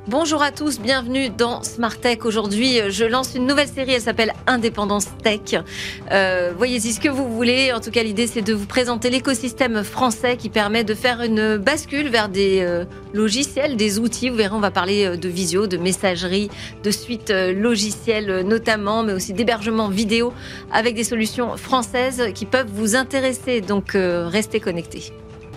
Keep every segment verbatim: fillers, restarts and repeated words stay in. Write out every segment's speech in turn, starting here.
Bonjour à tous, bienvenue dans Smart Tech. Aujourd'hui, je lance une nouvelle série, elle s'appelle Indépendance Tech. Euh, voyez-y ce que vous voulez. En tout cas, l'idée, c'est de vous présenter l'écosystème français qui permet de faire une bascule vers des euh, logiciels, des outils. Vous verrez, on va parler de visio, de messagerie, de suite euh, logicielle notamment, mais aussi d'hébergement vidéo avec des solutions françaises qui peuvent vous intéresser. Donc, euh, restez connectés.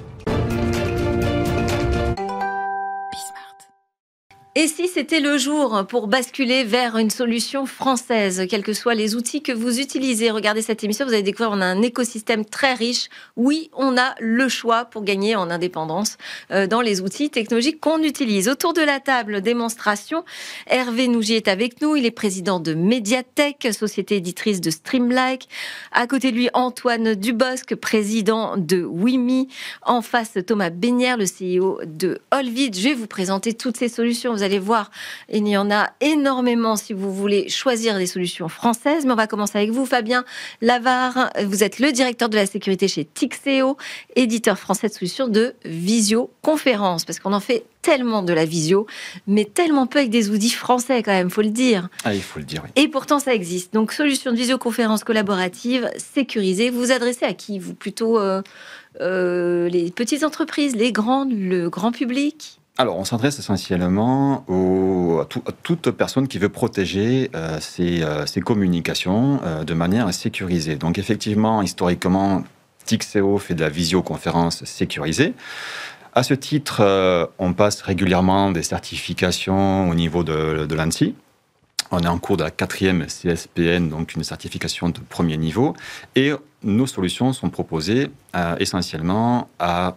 Et si c'était le jour pour basculer vers une solution française, quels que soient les outils que vous utilisez? Regardez cette émission, vous allez découvrir qu'on a un écosystème très riche. Oui, on a le choix pour gagner en indépendance euh, dans les outils technologiques qu'on utilise. Autour de la table, démonstration, Hervé Nougier est avec nous. Il est président de Mediatek, société éditrice de Streamlike. À côté de lui, Antoine Dubosc, président de Wimi. En face, Thomas Bénière, le C E O de Olvid. Je vais vous présenter toutes ces solutions. Vous allez voir, il y en a énormément si vous voulez choisir des solutions françaises. Mais on va commencer avec vous, Fabien Lavard. Vous êtes le directeur de la sécurité chez Tixéo, éditeur français de solutions de visioconférence. Parce qu'on en fait tellement de la visio, mais tellement peu avec des outils français quand même, il faut le dire. Ah, il faut le dire, oui. Et pourtant, ça existe. Donc, solution de visioconférence collaborative, sécurisée. Vous vous adressez à qui? Vous plutôt euh, euh, les petites entreprises, les grandes, le grand public? Alors, on s'adresse essentiellement au, à, tout, à toute personne qui veut protéger euh, ses, euh, ses communications euh, de manière sécurisée. Donc, effectivement, historiquement, Tixéo fait de la visioconférence sécurisée. À ce titre, euh, on passe régulièrement des certifications au niveau de, de l'ANSSI. On est en cours de la quatrième C S P N, donc une certification de premier niveau. Et nos solutions sont proposées euh, essentiellement à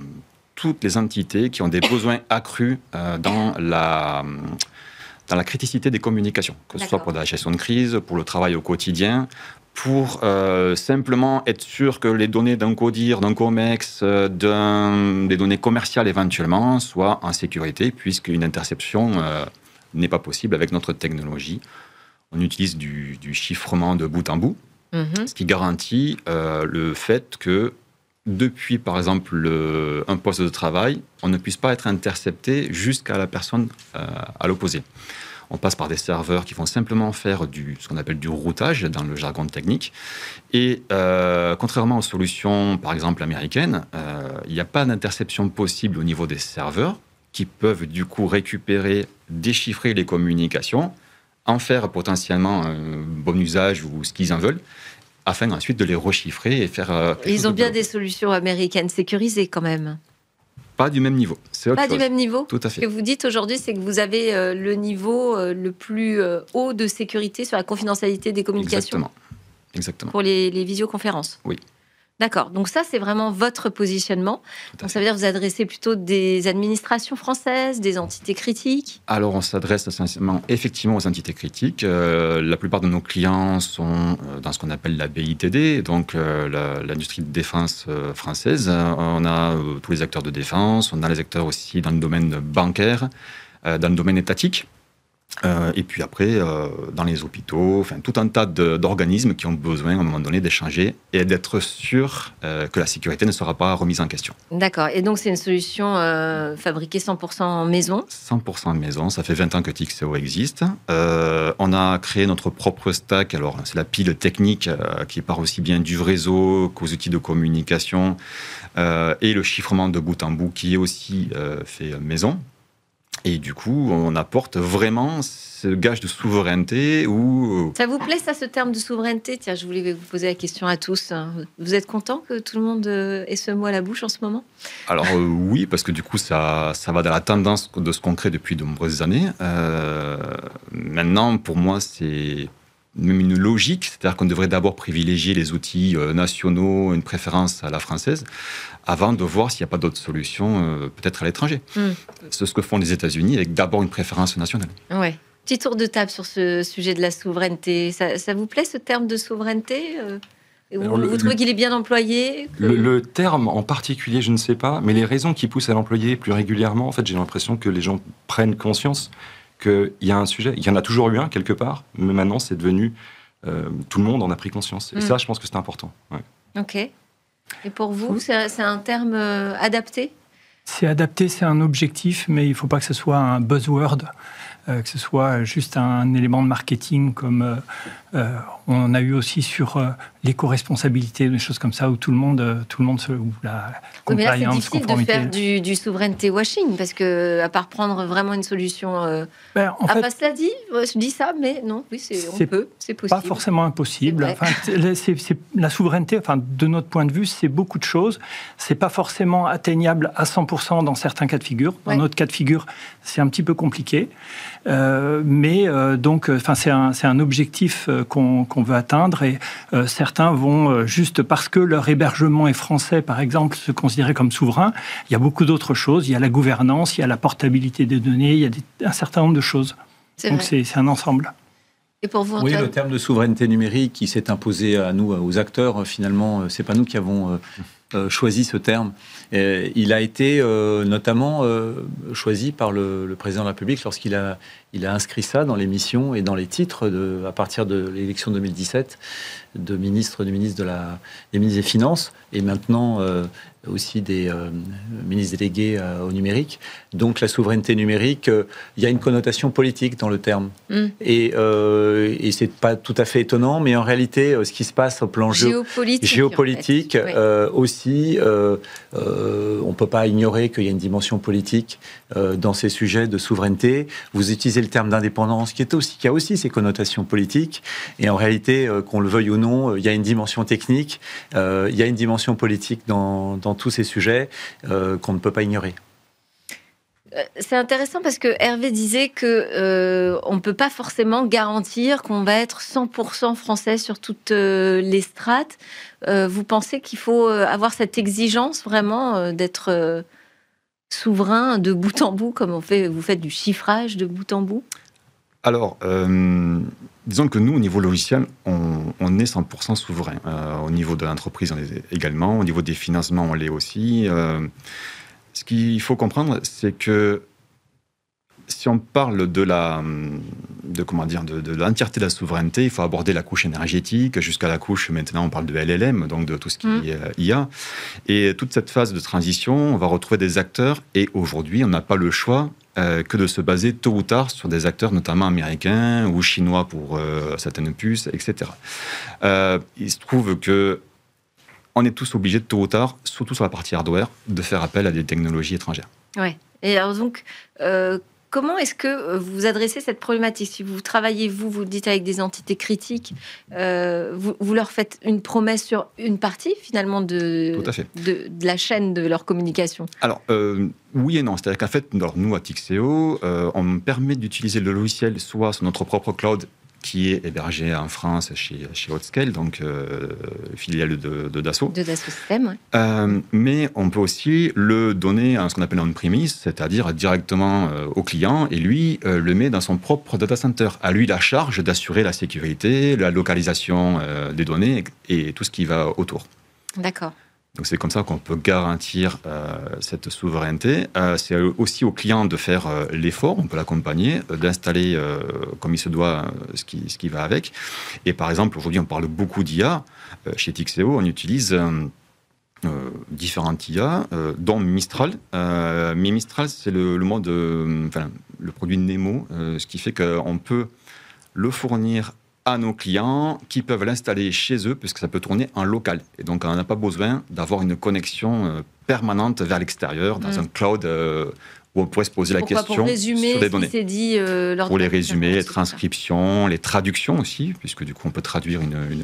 toutes les entités qui ont des besoins accrus euh, dans, la, dans la criticité des communications, que ce soit pour la gestion de crise, pour le travail au quotidien, pour euh, simplement être sûr que les données d'un CODIR, d'un COMEX, euh, d'un, des données commerciales éventuellement, soient en sécurité, puisqu'une interception euh, n'est pas possible avec notre technologie. On utilise du, du chiffrement de bout en bout, mmh. ce qui garantit euh, le fait que depuis, par exemple, le, un poste de travail, on ne puisse pas être intercepté jusqu'à la personne euh, à l'opposé. On passe par des serveurs qui vont simplement faire du, ce qu'on appelle du routage dans le jargon technique. Et euh, contrairement aux solutions, par exemple, américaines, euh, il n'y a pas d'interception possible au niveau des serveurs qui peuvent du coup récupérer, déchiffrer les communications, en faire potentiellement un bon usage ou ce qu'ils en veulent, afin ensuite de les rechiffrer et faire... Euh, Ils ont bien des solutions américaines sécurisées quand même. Pas du même niveau. C'est autre Pas chose. du même niveau. Tout à fait. Ce que vous dites aujourd'hui, c'est que vous avez euh, le niveau euh, le plus euh, haut de sécurité sur la confidentialité des communications. Exactement. Exactement. Pour les, les visioconférences. Oui. D'accord. Donc ça, c'est vraiment votre positionnement. Donc ça veut dire que vous adressez plutôt des administrations françaises, des entités critiques? Alors, on s'adresse essentiellement, effectivement, aux entités critiques. Euh, la plupart de nos clients sont dans ce qu'on appelle la B I T D, donc euh, la, l'industrie de défense euh, française. On a euh, tous les acteurs de défense, on a les acteurs aussi dans le domaine bancaire, euh, dans le domaine étatique. Euh, et puis après, euh, dans les hôpitaux, enfin, tout un tas de, d'organismes qui ont besoin, à un moment donné, d'échanger et d'être sûrs euh, que la sécurité ne sera pas remise en question. D'accord. Et donc, c'est une solution euh, fabriquée cent pour cent en maison? cent pour cent en maison. Ça fait vingt ans que Tixéo existe. Euh, on a créé notre propre stack. Alors, c'est la pile technique euh, qui part aussi bien du réseau qu'aux outils de communication euh, et le chiffrement de bout en bout qui est aussi euh, fait maison. Et du coup, on apporte vraiment ce gage de souveraineté où... Ça vous plaît, ça, ce terme de souveraineté? Tiens, je voulais vous poser la question à tous. Vous êtes content que tout le monde ait ce mot à la bouche en ce moment? Alors euh, oui, parce que du coup, ça, ça va dans la tendance de ce qu'on crée depuis de nombreuses années. Euh, maintenant, pour moi, c'est même une logique, c'est-à-dire qu'on devrait d'abord privilégier les outils euh, nationaux, une préférence à la française, avant de voir s'il n'y a pas d'autres solutions, euh, peut-être à l'étranger. Mm. C'est ce que font les États-Unis, avec d'abord une préférence nationale. Ouais. Petit tour de table sur ce sujet de la souveraineté. Ça, ça vous plaît, ce terme de souveraineté? Vous, Alors, le, vous trouvez le, qu'il est bien employé? que... le, le terme en particulier, je ne sais pas, mais les raisons qui poussent à l'employer plus régulièrement, en fait, j'ai l'impression que les gens prennent conscience qu'il y a un sujet. Il y en a toujours eu un, quelque part, mais maintenant, c'est devenu... Euh, tout le monde en a pris conscience. Et mm. ça, je pense que c'est important. Ouais. OK. Et pour vous, c'est, c'est un terme euh, adapté? C'est adapté, c'est un objectif, mais il ne faut pas que ce soit un buzzword, euh, que ce soit juste un élément de marketing comme euh, euh, on a eu aussi sur euh, l'éco-responsabilité, des choses comme ça, où tout le monde, euh, tout le monde se... Où la oui, mais là, c'est compliance, difficile conformité. de faire du, du souveraineté washing, parce que à part prendre vraiment une solution... Euh... Ben, en ah fait, bah, cela dit, je dis ça, mais non, oui, c'est, on c'est peut, c'est possible. Pas forcément impossible. C'est Enfin, c'est, c'est, c'est, la souveraineté, enfin, de notre point de vue, c'est beaucoup de choses. C'est pas forcément atteignable à cent pour cent dans certains cas de figure. Dans ouais. d'autres cas de figure, c'est un petit peu compliqué. Euh, mais euh, donc, enfin, c'est un, c'est un objectif qu'on, qu'on veut atteindre. Et euh, certains vont euh, juste parce que leur hébergement est français, par exemple, se considérer comme souverain. Il y a beaucoup d'autres choses. Il y a la gouvernance, il y a la portabilité des données, il y a des, un certain nombre de choses. C'est donc, vrai. c'est, c'est un ensemble. Et pour vous, Oui, Antoine ? le terme de souveraineté numérique qui s'est imposé à nous, aux acteurs, finalement, c'est pas nous qui avons euh, euh, choisi ce terme. Et il a été euh, notamment euh, choisi par le, le président de la République lorsqu'il a, il a inscrit ça dans les missions et dans les titres de, à partir de l'élection deux mille dix-sept de ministre, du ministre de la, des ministres des Finances et maintenant euh, aussi des euh, ministres délégués euh, au numérique. Donc la souveraineté numérique, euh, il y a une connotation politique dans le terme. Mm. Et, euh, et c'est pas tout à fait étonnant, mais en réalité, euh, ce qui se passe au plan géopolitique, géopolitique en fait. euh, aussi, euh, euh, on peut pas ignorer qu'il y a une dimension politique euh, dans ces sujets de souveraineté. Vous utilisez le terme d'indépendance, qui est aussi, qui a aussi ses connotations politiques. Et en réalité, euh, qu'on le veuille ou non, il y a une dimension technique, euh, il y a une dimension politique dans, dans tous ces sujets euh, qu'on ne peut pas ignorer. C'est intéressant parce que Hervé disait que euh, on ne peut pas forcément garantir qu'on va être cent pour cent français sur toutes euh, les strates. Euh, vous pensez qu'il faut avoir cette exigence vraiment euh, d'être euh, souverain de bout en bout, comme on fait, vous faites du chiffrage de bout en bout ? Alors, euh, disons que nous, au niveau logiciel, on, on est cent pour cent souverain. Euh, au niveau de l'entreprise, on est également. Au niveau des financements, on l'est aussi. Euh, ce qu'il faut comprendre, c'est que si on parle de la, de, comment dire, de, de l'entièreté de la souveraineté, il faut aborder la couche énergétique jusqu'à la couche, maintenant on parle de L L M, donc de tout ce qui mmh. est euh, I A. Et toute cette phase de transition, on va retrouver des acteurs. Et aujourd'hui, on n'a pas le choix euh, que de se baser tôt ou tard sur des acteurs, notamment américains ou chinois pour euh, certaines puces, et cetera. Euh, il se trouve que on est tous obligés, tôt ou tard, surtout sur la partie hardware, de faire appel à des technologies étrangères. Ouais. Et alors donc, euh, comment est-ce que vous adressez cette problématique ? Si vous travaillez, vous, vous le dites avec des entités critiques, euh, vous, vous leur faites une promesse sur une partie, finalement, de, Tout à fait. de, de la chaîne de leur communication ? Alors, euh, oui et non. C'est-à-dire qu'en fait, alors, nous, à Tixeo, euh, on permet d'utiliser le logiciel soit sur notre propre cloud, qui est hébergé en France chez, chez Hotscale, donc euh, filiale de, de Dassault. De Dassault Systèmes, oui. Euh, mais on peut aussi le donner à ce qu'on appelle on-premise, c'est-à-dire directement euh, au client, et lui euh, le met dans son propre data center. À lui la charge d'assurer la sécurité, la localisation euh, des données et, et tout ce qui va autour. D'accord. Donc c'est comme ça qu'on peut garantir euh, cette souveraineté. Euh, c'est aussi au client de faire euh, l'effort, on peut l'accompagner, euh, d'installer euh, comme il se doit euh, ce, qui, ce qui va avec. Et par exemple, aujourd'hui, on parle beaucoup d'I A. Euh, chez Tixeo, on utilise euh, euh, différentes I A, euh, dont Mistral. Euh, mais Mistral, c'est le, le mode, euh, enfin, le produit Nemo, euh, ce qui fait qu'on peut le fournir à nos clients qui peuvent l'installer chez eux puisque ça peut tourner en local. Et donc, on n'a pas besoin d'avoir une connexion euh, permanente vers l'extérieur dans mmh. un cloud euh, où on pourrait se poser la Pourquoi, question pour résumer sur des données. Ce qui s'est dit, euh, lors pour de les la résumés, les transcriptions, les traductions aussi, puisque du coup, on peut traduire une, une,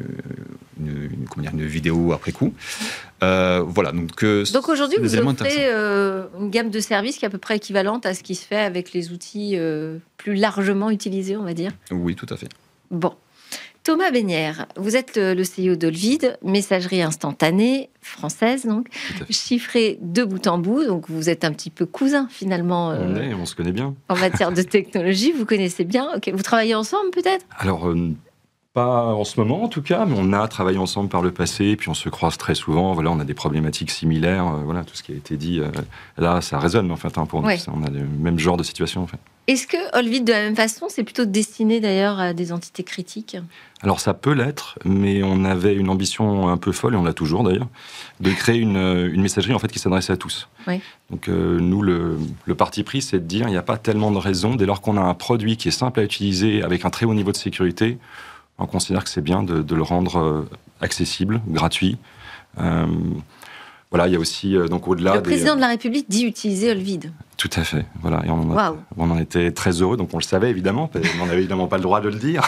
une, une, comment dire, une vidéo après coup. Euh, voilà. Donc, euh, donc aujourd'hui, vous offrez euh, une gamme de services qui est à peu près équivalente à ce qui se fait avec les outils euh, plus largement utilisés, on va dire. Oui, tout à fait. Bon. Thomas Besnières, vous êtes le, le C E O d'Olvid, messagerie instantanée française, donc chiffrée de bout en bout. Donc vous êtes un petit peu cousin finalement. Euh, on est, on se connaît bien. En matière de technologie, vous connaissez bien. Okay. Vous travaillez ensemble peut-être ? Alors, euh, Pas en ce moment, en tout cas, mais on a travaillé ensemble par le passé, puis on se croise très souvent. Voilà, on a des problématiques similaires. Euh, voilà, tout ce qui a été dit, euh, là, ça résonne, en fait, hein, pour nous. Ouais. On a le même genre de situation, en fait. Est-ce que Olvid, de la même façon, c'est plutôt destiné d'ailleurs à des entités critiques ? Alors, ça peut l'être, mais on avait une ambition un peu folle, et on l'a toujours d'ailleurs, de créer une, une messagerie, en fait, qui s'adresse à tous. Oui. Donc, euh, nous, le, le parti pris, c'est de dire, il n'y a pas tellement de raisons, dès lors qu'on a un produit qui est simple à utiliser, avec un très haut niveau de sécurité, on considère que c'est bien de, de le rendre euh, accessible, gratuit. Euh, voilà, il y a aussi, euh, donc au-delà... Le président des... de la République dit utiliser Olvid. Tout à fait, voilà. Et on, en a, Wow. on en était très heureux, donc on le savait évidemment, on n'avait évidemment pas le droit de le dire.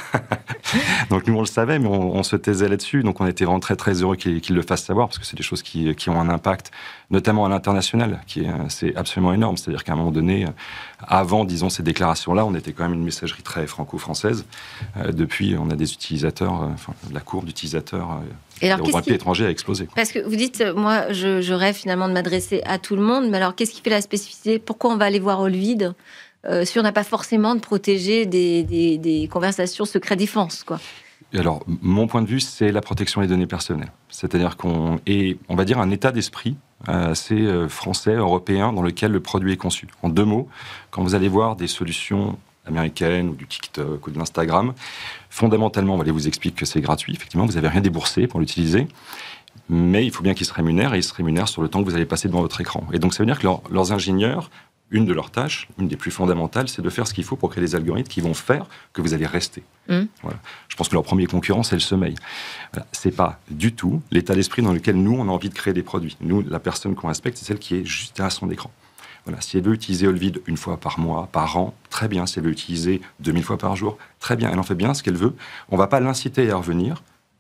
Donc nous, on le savait, mais on, on se taisait là-dessus, donc on était vraiment très très heureux qu'il, qu'il le fasse savoir, parce que c'est des choses qui, qui ont un impact, notamment à l'international, qui est, c'est absolument énorme. C'est-à-dire qu'à un moment donné, avant, disons, ces déclarations-là, on était quand même une messagerie très franco-française. Euh, depuis, on a des utilisateurs, euh, enfin, la courbe d'utilisateurs euh, Et alors, au qu'est-ce qui... étranger a explosé. Parce que vous dites, moi, je, je rêve finalement de m'adresser à tout le monde, mais alors qu'est-ce qui fait la spécificité ? Pourquoi on va aller voir Olvid euh, si on n'a pas forcément de protéger des, des, des conversations secret défense, quoi ? Et alors, mon point de vue, c'est la protection des données personnelles. C'est-à-dire qu'on est, on va dire, un état d'esprit assez euh, français, européen, dans lequel le produit est conçu. En deux mots, quand vous allez voir des solutions américaines ou du TikTok ou de l'Instagram, fondamentalement, on va aller vous expliquer que c'est gratuit. Effectivement, vous n'avez rien déboursé pour l'utiliser. Mais il faut bien qu'ils se rémunèrent, et ils se rémunèrent sur le temps que vous allez passer devant votre écran. Et donc, ça veut dire que leur, leurs ingénieurs, une de leurs tâches, une des plus fondamentales, c'est de faire ce qu'il faut pour créer des algorithmes qui vont faire que vous allez rester. Mmh. Voilà. Je pense que leur premier concurrent, c'est le sommeil. Voilà. C'est pas du tout l'état d'esprit dans lequel nous, on a envie de créer des produits. Nous, la personne qu'on respecte, c'est celle qui est juste derrière son écran. Voilà. Si elle veut utiliser Olvid une fois par mois, par an, très bien. Si elle veut l'utiliser deux mille fois par jour, très bien. Elle en fait bien ce qu'elle veut. On ne va pas l'inciter à revenir.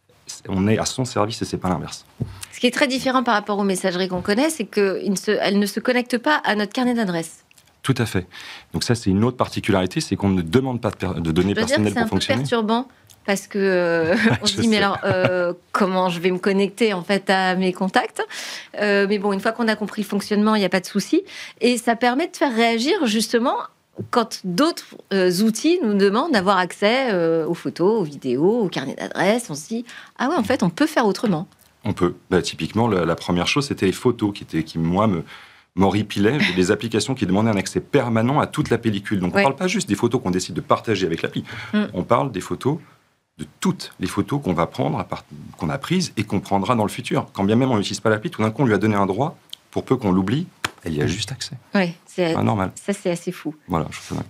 On est à son service et c'est pas l'inverse. Ce qui est très différent par rapport aux messageries qu'on connaît, c'est qu'elles ne, ne se connectent pas à notre carnet d'adresses. Tout à fait. Donc ça, c'est une autre particularité, c'est qu'on ne demande pas de, per- de données personnelles pour fonctionner. C'est un peu perturbant parce que euh, on se dit sais. mais alors euh, comment je vais me connecter en fait à mes contacts euh, Mais bon, une fois qu'on a compris le fonctionnement, il n'y a pas de souci et ça permet de faire réagir justement. Quand d'autres euh, outils nous demandent d'avoir accès euh, aux photos, aux vidéos, aux carnets d'adresses, on se dit « Ah ouais, en fait, on peut faire autrement. » On peut. Bah, typiquement, la, la première chose, c'était les photos qui, étaient, qui moi, me, m'horripilaient. J'ai des applications qui demandaient un accès permanent à toute la pellicule. Donc, ouais. On ne parle pas juste des photos qu'on décide de partager avec l'appli. Mm. On parle des photos, de toutes les photos qu'on va prendre, à part, qu'on a prises et qu'on prendra dans le futur. Quand bien même on n'utilise pas l'appli, tout d'un coup, on lui a donné un droit, pour peu qu'on l'oublie, elle y a juste accès. Oui, c'est pas normal. Ça, c'est assez fou. Voilà, je trouve ça.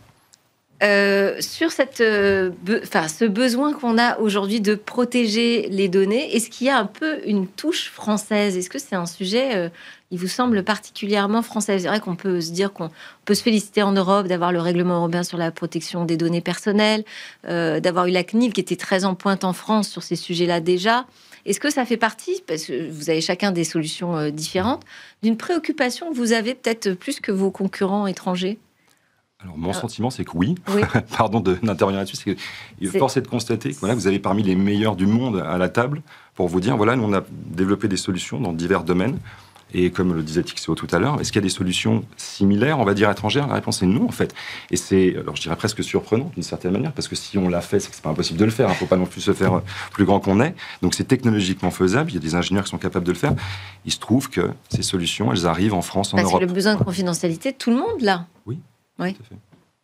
Euh, sur cette, euh, be, ce besoin qu'on a aujourd'hui de protéger les données, est-ce qu'il y a un peu une touche française ? Est-ce que c'est un sujet, euh, il vous semble particulièrement français ? C'est vrai qu'on peut se dire qu'on peut se féliciter en Europe d'avoir le règlement européen sur la protection des données personnelles, euh, d'avoir eu la C N I L qui était très en pointe en France sur ces sujets-là déjà. Est-ce que ça fait partie, parce que vous avez chacun des solutions euh, différentes, d'une préoccupation que vous avez peut-être plus que vos concurrents étrangers ? Alors, mon euh, sentiment, c'est que oui. oui. Pardon de, d'intervenir là-dessus. C'est que, c'est... Force est de constater que voilà, vous avez parmi les meilleurs du monde à la table pour vous dire, voilà, nous, on a développé des solutions dans divers domaines. Et comme le disait T X O tout à l'heure, est-ce qu'il y a des solutions similaires, on va dire étrangères ? La réponse est non, en fait. Et c'est, alors je dirais presque surprenant, d'une certaine manière, parce que si on l'a fait, c'est que c'est pas impossible de le faire. Il ne faut pas non plus se faire plus grand qu'on est. Donc c'est technologiquement faisable. Il y a des ingénieurs qui sont capables de le faire. Il se trouve que ces solutions, elles arrivent en France, en parce Europe. Parce que le besoin de confidentialité de tout le monde, là. Oui, oui. tout à fait.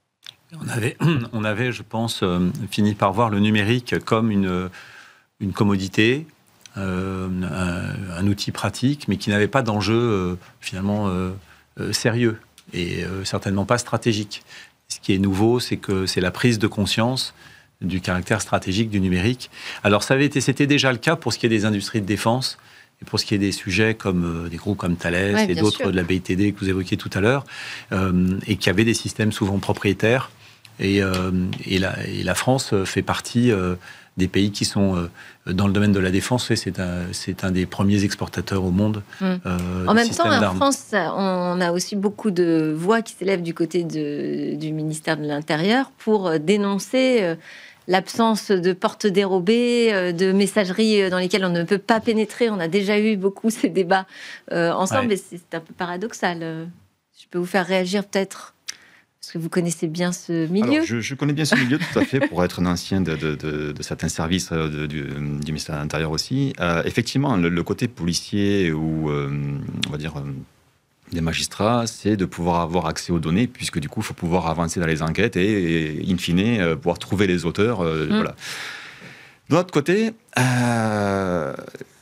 On avait, on avait, je pense, euh, fini par voir le numérique comme une, une commodité, euh, un, un outil pratique, mais qui n'avait pas d'enjeu euh, finalement euh, euh, sérieux et euh, certainement pas stratégique. Ce qui est nouveau, c'est que c'est la prise de conscience du caractère stratégique du numérique. Alors, ça avait été, c'était déjà le cas pour ce qui est des industries de défense. Et pour ce qui est des sujets comme euh, des groupes comme Thales ouais, et d'autres sûr. de la B I T D que vous évoquiez tout à l'heure, euh, et qui avaient des systèmes souvent propriétaires. Et, euh, et, la, et la France fait partie euh, des pays qui sont euh, dans le domaine de la défense. C'est un, c'est un des premiers exportateurs au monde. Mmh. Euh, en même temps, en France, on a aussi beaucoup de voix qui s'élèvent du côté de, du ministère de l'Intérieur pour dénoncer euh, l'absence de portes dérobées, de messageries dans lesquelles on ne peut pas pénétrer. On a déjà eu beaucoup ces débats euh, ensemble, ouais. Et c'est un peu paradoxal. Je peux vous faire réagir peut-être. Parce que vous connaissez bien ce milieu. Alors, je, je connais bien ce milieu, tout à fait, pour être un ancien de, de, de, de certains services de, du, du ministère de l'Intérieur aussi. Euh, effectivement, le, le côté policier ou, euh, on va dire, euh, des magistrats, c'est de pouvoir avoir accès aux données, puisque du coup, il faut pouvoir avancer dans les enquêtes et, et in fine, euh, pouvoir trouver les auteurs. Euh, mmh. Voilà. De l'autre côté, euh,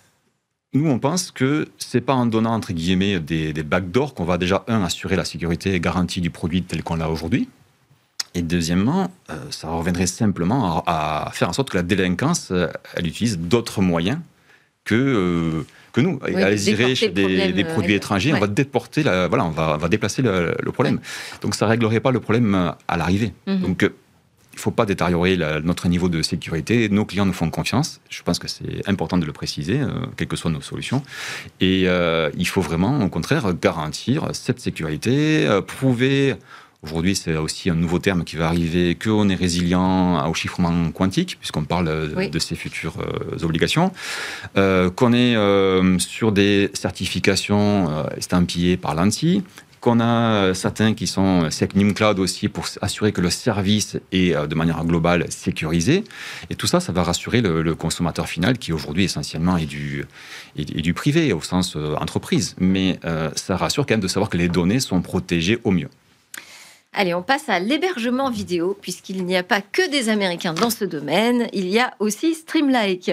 nous, on pense que c'est pas en donnant, entre guillemets, des, des backdoors qu'on va déjà, un, assurer la sécurité et garantie du produit tel qu'on l'a aujourd'hui. Et deuxièmement, euh, ça reviendrait simplement à, à faire en sorte que la délinquance, euh, elle utilise d'autres moyens que, euh, que nous. Oui, Allez irait chez des, des produits euh, étrangers, ouais. on va déporter, la, voilà, on va, on va déplacer le, le problème. Ouais. Donc ça réglerait pas le problème à l'arrivée. Mm-hmm. Donc euh, il ne faut pas détériorer la, notre niveau de sécurité. Nos clients nous font confiance. Je pense que c'est important de le préciser, euh, quelles que soient nos solutions. Et euh, il faut vraiment, au contraire, garantir cette sécurité, euh, prouver... Aujourd'hui, c'est aussi un nouveau terme qui va arriver, qu'on est résilient au chiffrement quantique, puisqu'on parle oui. de ces futures euh, obligations, euh, qu'on est euh, sur des certifications euh, estampillées par l'ANSSI, qu'on a certains qui sont SecNumCloud aussi pour assurer que le service est de manière globale sécurisé. Et tout ça, ça va rassurer le, le consommateur final qui aujourd'hui essentiellement est du, est, est du privé au sens euh, entreprise. Mais euh, ça rassure quand même de savoir que les données sont protégées au mieux. Allez, on passe à l'hébergement vidéo, puisqu'il n'y a pas que des Américains dans ce domaine, il y a aussi Streamlike.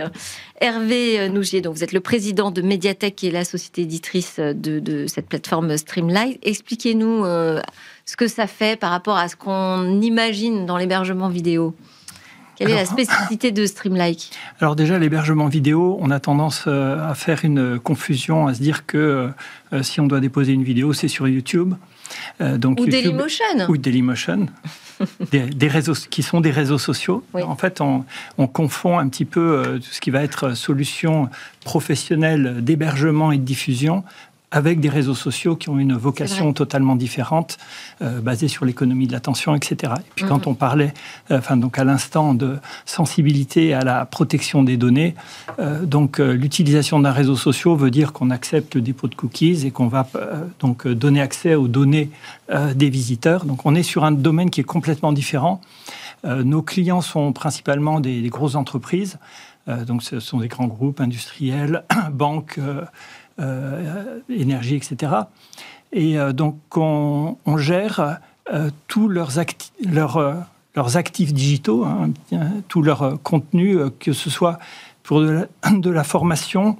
Hervé Nougier, donc vous êtes le président de Mediatek, qui est la société éditrice de, de cette plateforme Streamlike. Expliquez-nous euh, ce que ça fait par rapport à ce qu'on imagine dans l'hébergement vidéo. Quelle alors, est la spécificité de Streamlike ? Alors déjà, l'hébergement vidéo, on a tendance à faire une confusion, à se dire que euh, si on doit déposer une vidéo, c'est sur YouTube. Euh, donc ou YouTube, Dailymotion. Ou Dailymotion, des, des réseaux, qui sont des réseaux sociaux. Oui. En fait, on, on confond un petit peu euh, ce qui va être solution professionnelle d'hébergement et de diffusion avec des réseaux sociaux qui ont une vocation totalement différente, euh, basée sur l'économie de l'attention, et cetera. Et puis mmh. quand on parlait, euh, enfin donc à l'instant de sensibilité à la protection des données, euh, donc euh, l'utilisation d'un réseau social veut dire qu'on accepte le dépôt de cookies et qu'on va euh, donc donner accès aux données euh, des visiteurs. Donc on est sur un domaine qui est complètement différent. Euh, nos clients sont principalement des, des grosses entreprises, euh, donc ce sont des grands groupes industriels, banques. Euh, Euh, énergie, et cetera. Et euh, donc, on, on gère euh, tous leurs, acti- leurs, euh, leurs actifs digitaux, hein, tout leur euh, contenu, euh, que ce soit pour de la, de la formation,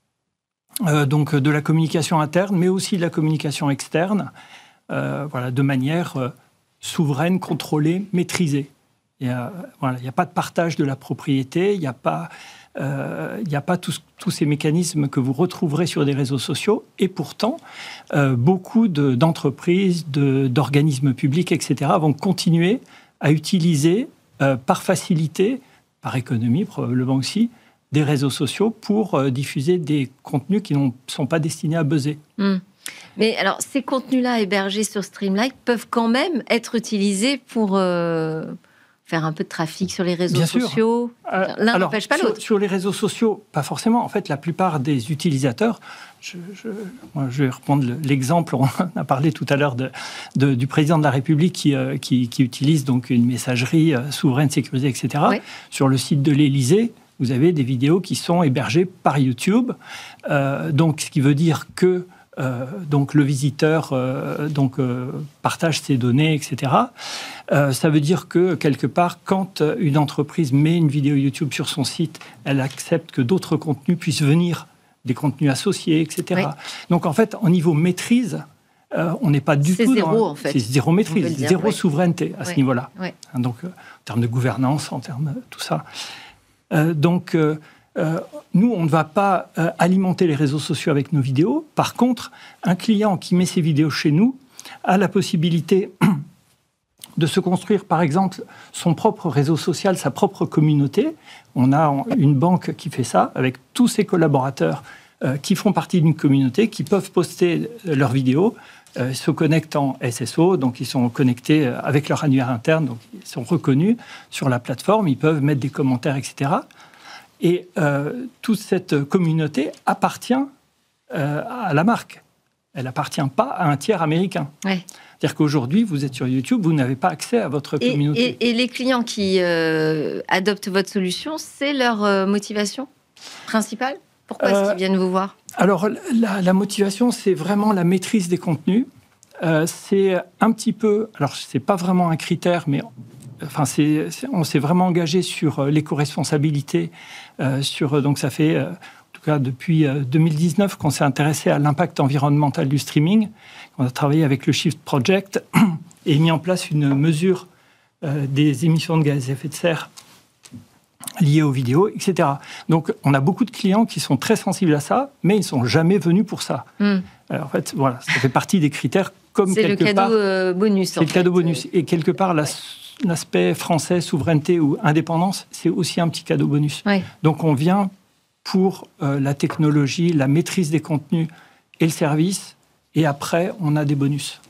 euh, donc de la communication interne, mais aussi de la communication externe, euh, voilà, de manière euh, souveraine, contrôlée, maîtrisée. Il n'y a, voilà, il n'y a pas de partage de la propriété, il n'y a pas... Il euh, n'y a pas tous, tous ces mécanismes que vous retrouverez sur des réseaux sociaux. Et pourtant, euh, beaucoup de, d'entreprises, de, d'organismes publics, et cetera, vont continuer à utiliser, euh, par facilité, par économie probablement aussi, des réseaux sociaux pour euh, diffuser des contenus qui ne sont pas destinés à buzzer. Mmh. Mais alors, ces contenus-là hébergés sur Streamlike peuvent quand même être utilisés pour... Euh... faire un peu de trafic sur les réseaux Bien sociaux. Euh, L'un n'empêche pas sur, l'autre. Sur les réseaux sociaux, pas forcément. En fait, la plupart des utilisateurs, je, je, moi, je vais reprendre l'exemple, on a parlé tout à l'heure de, de, du président de la République qui, euh, qui, qui utilise donc une messagerie euh, souveraine, sécurisée, et cetera. Oui. Sur le site de l'Élysée, vous avez des vidéos qui sont hébergées par YouTube. Euh, donc, ce qui veut dire que Euh, donc le visiteur euh, donc, euh, partage ses données, et cetera. Euh, ça veut dire que, quelque part, quand une entreprise met une vidéo YouTube sur son site, elle accepte que d'autres contenus puissent venir, des contenus associés, et cetera. Oui. Donc, en fait, au niveau maîtrise, euh, on n'est pas du c'est tout... zéro, dans, en fait. C'est zéro maîtrise, dire, zéro oui. souveraineté à oui. ce niveau-là. Oui. Donc, euh, en termes de gouvernance, en termes de tout ça. Euh, donc... Euh, Euh, nous, on ne va pas euh, alimenter les réseaux sociaux avec nos vidéos. Par contre, un client qui met ses vidéos chez nous a la possibilité de se construire, par exemple, son propre réseau social, sa propre communauté. On a une banque qui fait ça, avec tous ses collaborateurs euh, qui font partie d'une communauté, qui peuvent poster leurs vidéos, euh, se connectent en S S O, donc ils sont connectés avec leur annuaire interne, donc ils sont reconnus sur la plateforme, ils peuvent mettre des commentaires, et cetera. Et euh, toute cette communauté appartient euh, à la marque. Elle n'appartient pas à un tiers américain. Ouais. C'est-à-dire qu'aujourd'hui, vous êtes sur YouTube, vous n'avez pas accès à votre et, communauté. Et, et les clients qui euh, adoptent votre solution, c'est leur euh, motivation principale? Pourquoi est-ce qu'ils viennent vous voir? Alors, la, la motivation, c'est vraiment la maîtrise des contenus. Euh, c'est un petit peu... Alors, c'est pas vraiment un critère, mais enfin, c'est, c'est, on s'est vraiment engagé sur l'éco-responsabilité. Euh, sur, donc, ça fait... Euh, En tout cas, depuis deux mille dix-neuf, qu'on s'est intéressé à l'impact environnemental du streaming. On a travaillé avec le Shift Project et mis en place une mesure euh, des émissions de gaz à effet de serre liées aux vidéos, et cetera. Donc, on a beaucoup de clients qui sont très sensibles à ça, mais ils ne sont jamais venus pour ça. Mm. Alors, en fait, voilà, ça fait partie des critères comme c'est quelque le cadeau part... Euh, bonus. C'est le fait. cadeau bonus. Et quelque part, la, l'aspect français, souveraineté ou indépendance, c'est aussi un petit cadeau bonus. Oui. Donc, on vient... pour euh, la technologie, la maîtrise des contenus et le service. Et après, on a des bonus.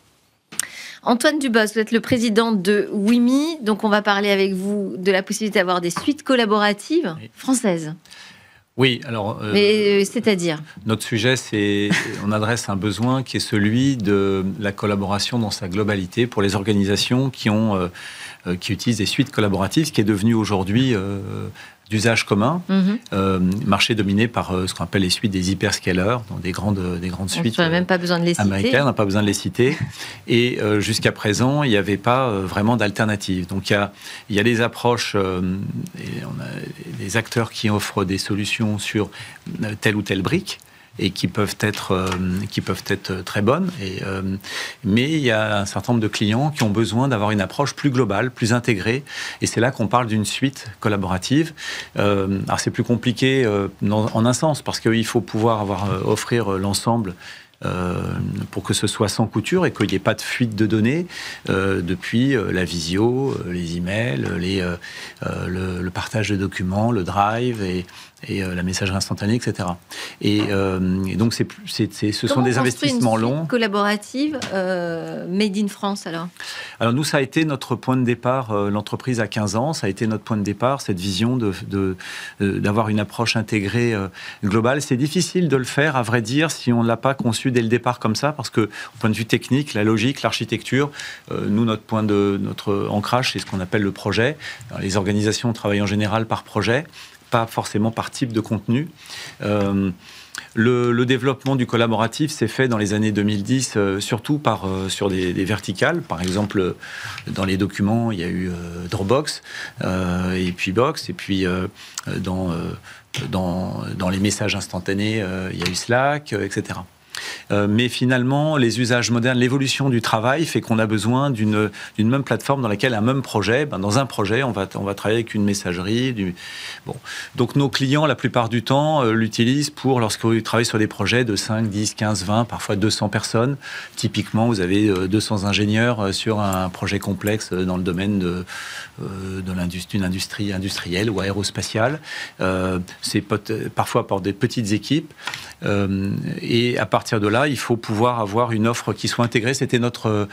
Antoine Dubos, vous êtes le président de Wimi. Donc, on va parler avec vous de la possibilité d'avoir des suites collaboratives françaises. Oui, alors... Euh, Mais c'est-à-dire? Notre sujet, c'est... On adresse un besoin qui est celui de la collaboration dans sa globalité pour les organisations qui, ont, euh, qui utilisent des suites collaboratives, ce qui est devenu aujourd'hui... Euh, d'usage commun, mm-hmm. euh, marché dominé par euh, ce qu'on appelle les suites des hyperscalers, donc des grandes, des grandes on suites n'a même pas besoin de les américaines, citer. on n'a pas besoin de les citer. Et euh, jusqu'à présent, il n'y avait pas euh, vraiment d'alternative. Donc il y a, il y a des approches, euh, et on a des acteurs qui offrent des solutions sur telle ou telle brique, et qui peuvent être, euh, qui peuvent être très bonnes. Et, euh, mais il y a un certain nombre de clients qui ont besoin d'avoir une approche plus globale, plus intégrée. Et c'est là qu'on parle d'une suite collaborative. Euh, alors c'est plus compliqué euh, en, en un sens, parce qu'il faut pouvoir avoir, euh, offrir l'ensemble Euh, pour que ce soit sans couture et qu'il n'y ait pas de fuite de données euh, depuis euh, la visio, euh, les emails, les, euh, euh, le, le partage de documents, le drive et, et euh, la messagerie instantanée, et cetera. Et, euh, et donc, c'est, c'est, c'est, ce Comment sont des investissements une longs. Collaborative euh, made in France, alors Alors, nous, ça a été notre point de départ. Euh, l'entreprise a quinze ans. Ça a été notre point de départ, cette vision de, de, de, d'avoir une approche intégrée euh, globale. C'est difficile de le faire, à vrai dire, si on ne l'a pas conçu dès le départ comme ça, parce que, au point de vue technique, la logique, l'architecture, euh, nous, notre point de notre ancrage, c'est ce qu'on appelle le projet. Alors, les organisations travaillent en général par projet, pas forcément par type de contenu. Euh, Le, le développement du collaboratif s'est fait dans les années deux mille dix, euh, surtout par, euh, sur des, des verticales. Par exemple, dans les documents, il y a eu euh, Dropbox, euh, et puis Box, et puis euh, dans, euh, dans, dans les messages instantanés, euh, il y a eu Slack, euh, et cetera. Euh, mais finalement, les usages modernes, l'évolution du travail fait qu'on a besoin d'une, d'une même plateforme dans laquelle un même projet, ben dans un projet, on va, on va travailler avec une messagerie. Du, bon. Donc nos clients, la plupart du temps, euh, l'utilisent pour lorsqu'ils travaillent sur des projets de cinq, dix, quinze, vingt, parfois deux cents personnes. Typiquement, vous avez euh, deux cents ingénieurs euh, sur un projet complexe euh, dans le domaine de, euh, de l'industrie, d'une industrie industrielle ou aérospatiale. Euh, c'est pot- parfois par des petites équipes. Euh, et à partir de là, il faut pouvoir avoir une offre qui soit intégrée. C'était notre,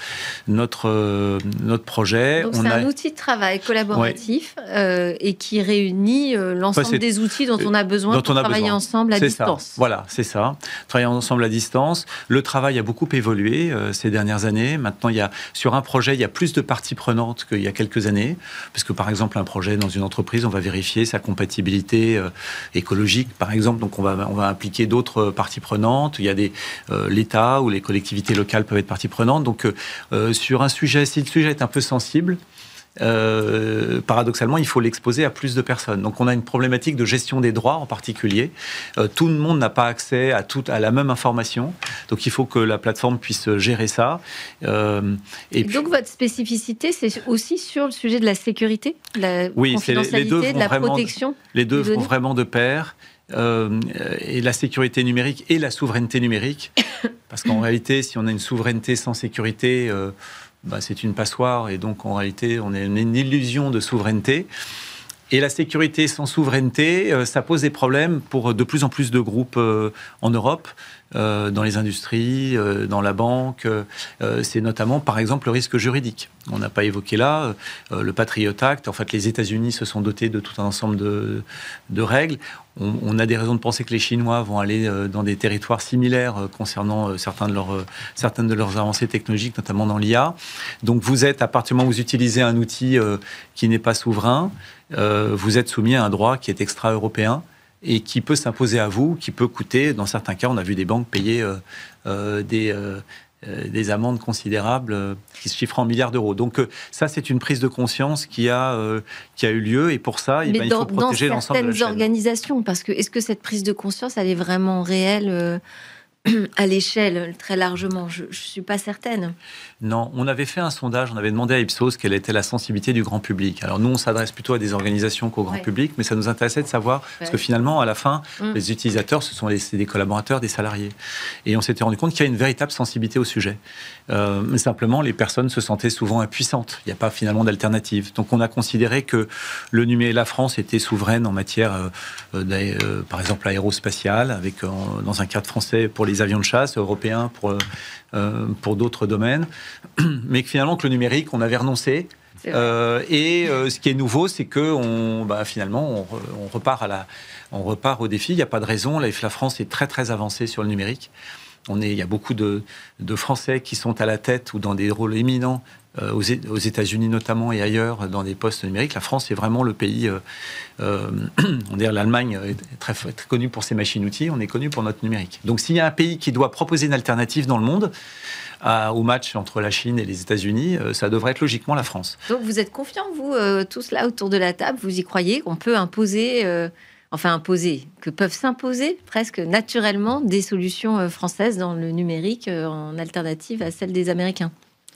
notre, notre projet. Donc on c'est a... un outil de travail collaboratif ouais. euh, et qui réunit euh, l'ensemble enfin, des outils dont on a besoin dont pour on a travailler besoin. ensemble à c'est distance. Ça. Voilà, c'est ça. Travailler ensemble à distance. Le travail a beaucoup évolué euh, ces dernières années. Maintenant, il y a, sur un projet, il y a plus de parties prenantes qu'il y a quelques années. Parce que, par exemple, un projet dans une entreprise, on va vérifier sa compatibilité euh, écologique, par exemple. Donc, on va, on va impliquer d'autres parties prenantes. Il y a des, euh, l'État ou les collectivités locales peuvent être parties prenantes. Donc, euh, sur un sujet, si le sujet est un peu sensible, Euh, paradoxalement, il faut l'exposer à plus de personnes. Donc, on a une problématique de gestion des droits en particulier. Euh, tout le monde n'a pas accès à, tout, à la même information. Donc, il faut que la plateforme puisse gérer ça. Euh, et, et puis... donc, votre spécificité, c'est aussi sur le sujet de la sécurité, de la oui, confidentialité, les, les deux de la vraiment, protection. Les deux vont vraiment de pair. Euh, et la sécurité numérique et la souveraineté numérique. Parce qu'en réalité, si on a une souveraineté sans sécurité... Euh, bah, c'est une passoire et donc en réalité on a une, une illusion de souveraineté. Et la sécurité sans souveraineté, euh, ça pose des problèmes pour de plus en plus de groupes euh, en Europe euh, dans les industries, euh, dans la banque. Euh, c'est notamment, par exemple, le risque juridique. On n'a pas évoqué là euh, le Patriot Act. En fait, les États-Unis se sont dotés de tout un ensemble de, de règles. On, on a des raisons de penser que les Chinois vont aller euh, dans des territoires similaires euh, concernant euh, certains de leurs, euh, certaines de leurs avancées technologiques, notamment dans l'I A. Donc, vous êtes, à partir du moment où vous utilisez un outil euh, qui n'est pas souverain, euh, vous êtes soumis à un droit qui est extra-européen et qui peut s'imposer à vous, qui peut coûter, dans certains cas, on a vu des banques payer euh, euh, des... Euh, des amendes considérables euh, qui se chiffrent en milliards d'euros. Donc euh, ça, c'est une prise de conscience qui a, euh, qui a eu lieu, et pour ça, eh ben, il faut protéger l'ensemble de la chaîne. Mais dans certaines organisations, parce que est-ce que cette prise de conscience, elle est vraiment réelle euh, à l'échelle, très largement? Je ne suis pas certaine. Non, on avait fait un sondage, on avait demandé à Ipsos quelle était la sensibilité du grand public. Alors nous, on s'adresse plutôt à des organisations qu'au grand ouais. public, mais ça nous intéressait de savoir, ouais. parce que finalement, à la fin, mmh. les utilisateurs, ce sont les, c'est des collaborateurs, des salariés. Et on s'était rendu compte qu'il y a une véritable sensibilité au sujet. Euh, mais simplement, les personnes se sentaient souvent impuissantes. Il n'y a pas finalement d'alternative. Donc on a considéré que le numérique, la France était souveraine en matière, euh, euh, par exemple, aérospatiale, avec, euh, dans un cadre français pour les avions de chasse, européens pour... Euh, Euh, pour d'autres domaines, mais que finalement que le numérique, on avait renoncé. Euh, et euh, ce qui est nouveau, c'est que on, bah, finalement, on, on repart à la, on repart au défi. Il n'y a pas de raison. La, la France est très très avancée sur le numérique. On est, il y a beaucoup de, de Français qui sont à la tête ou dans des rôles éminents euh, aux, aux États-Unis notamment et ailleurs dans des postes numériques. La France est vraiment le pays. Euh, euh, on dirait l'Allemagne est très, très connue pour ses machines-outils. On est connu pour notre numérique. Donc, s'il y a un pays qui doit proposer une alternative dans le monde à, au match entre la Chine et les États-Unis, euh, ça devrait être logiquement la France. Donc, vous êtes confiants, vous, euh, tous là autour de la table, vous y croyez qu'on peut imposer. Euh... Enfin, imposer, que peuvent s'imposer presque naturellement des solutions françaises dans le numérique en alternative à celles des Américains?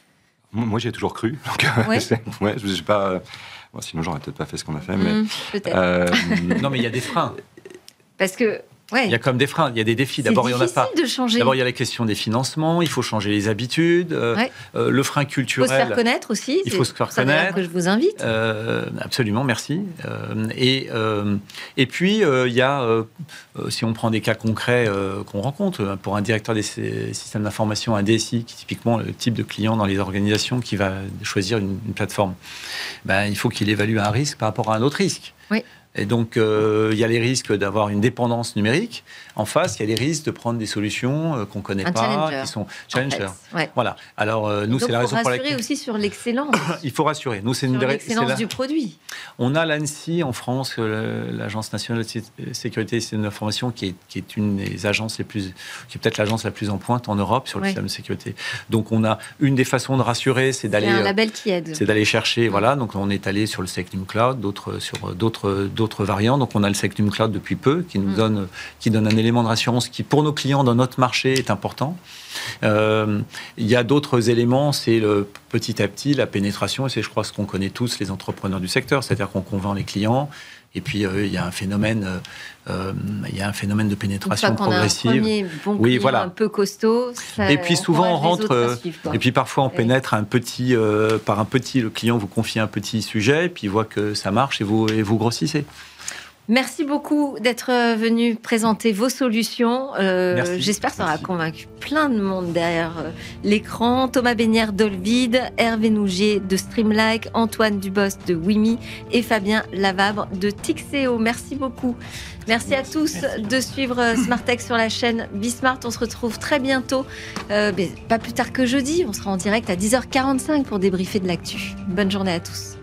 Moi, j'y ai toujours cru. Donc, ouais. ouais, je sais pas. Bon, sinon, j'aurais peut-être pas fait ce qu'on a fait. Mais mmh, peut-être. Euh... non, mais il y a des freins. Parce que. Ouais. Il y a quand même des freins, il y a des défis. D'abord, il y en a pas. De changer. D'abord, il y a la question des financements, il faut changer les habitudes, ouais. euh, le frein culturel. Il faut se faire connaître aussi. Il faut se faire connaître. Que je vous invite. Euh, absolument, merci. Euh, et, euh, et puis, euh, il y a, euh, si on prend des cas concrets euh, qu'on rencontre, pour un directeur des systèmes d'information, un D S I, qui est typiquement le type de client dans les organisations qui va choisir une, une plateforme, ben, il faut qu'il évalue un risque par rapport à un autre risque. Oui. Et donc, euh, il y a les risques d'avoir une dépendance numérique. En face, il y a les risques de prendre des solutions euh, qu'on ne connaît un pas, challenger, qui sont challengers. En fait, ouais. Voilà. Alors, euh, nous, donc, c'est la raison pour laquelle... Il faut rassurer aussi sur l'excellence. Il faut rassurer. Nous, c'est sur une... l'excellence la... du produit. On a l'ANSSI en France, l'Agence nationale de sécurité et de l'information, qui est, qui est une des agences les plus... qui est peut-être l'agence la plus en pointe en Europe sur le ouais. système de sécurité. Donc, on a une des façons de rassurer, c'est d'aller... C'est un label qui aide. C'est d'aller chercher, mmh. voilà. Donc, on est allé sur le Secnum Cloud, d'autres, sur d'autres, d'autres variants. Donc, on a le Secnum Cloud depuis peu, qui nous mmh. donne, qui donne un élément de rassurance qui, pour nos clients dans notre marché, est important. Euh, il y a d'autres éléments, c'est le, petit à petit la pénétration, et c'est, je crois, ce qu'on connaît tous, les entrepreneurs du secteur, c'est-à-dire qu'on convainc les clients. Et puis, euh, il y a un phénomène, euh, il y a un phénomène de pénétration Une fois qu'on progressive. a un premier bon oui, voilà. Un peu costaud. Ça, et puis souvent on rentre. Euh, suivre, et puis parfois on et... pénètre un petit, euh, par un petit. Le client vous confie un petit sujet, et puis il voit que ça marche et vous et vous grossissez. Merci beaucoup d'être venu présenter vos solutions. Euh, j'espère que ça aura convaincu plein de monde derrière l'écran. Thomas Besnières d'Olvid, Hervé Nougier de Streamlike, Antoine Dubos de Wimi et Fabien Lavabre de Tixéo. Merci beaucoup. Merci, Merci à tous Merci. de suivre Smart Tech sur la chaîne Bismart. On se retrouve très bientôt, euh, mais pas plus tard que jeudi. On sera en direct à dix heures quarante-cinq pour débriefer de l'actu. Bonne journée à tous.